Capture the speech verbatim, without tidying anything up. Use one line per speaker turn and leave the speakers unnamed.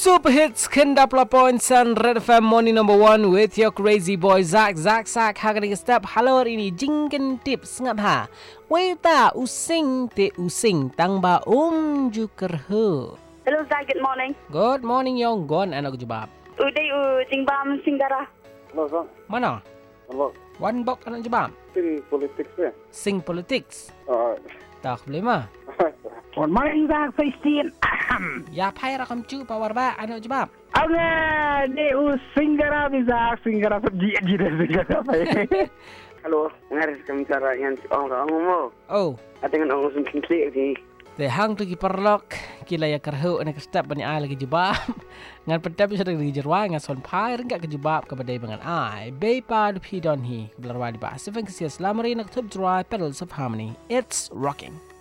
Super hits Kenda Pelapoin Sun Red F M Morning Number One with your crazy boy Zach. Zach Zach Haganing Step. Halo hari ini jingken tips ngap ha. Waita using te using tang ba um jukerhu.
Hello Zach, good morning.
Good morning Yong Gon anak jebab.
Uday u Jingbam Singgara.
Halo, Bang.
Mana?
Halo.
One box anak jebab.
Sing politics ya?
Sing politics.
Uh,
Tak boleh mah.
Good morning, Zach. Sixteen.
Ya pai rakam cu power ba anak jebab.
Alah, ni usinggara bisa singgara pergi aja dah singgara apa?
halo, ngaris kami cara yang orang ngomong.
Oh,
Atingan orang sungkin klik di.
te hang tu ki perlok kila ya kerhu anak step bani ai lagi jebab. Ngan pedap bisa dari jerwa ngan son pai rengak ke jebab ke badai bangan ai. Bay pa du pi don hi. Belarwa di ba. Seven kesias lamari nak tub dry pedals of harmony. It's rocking.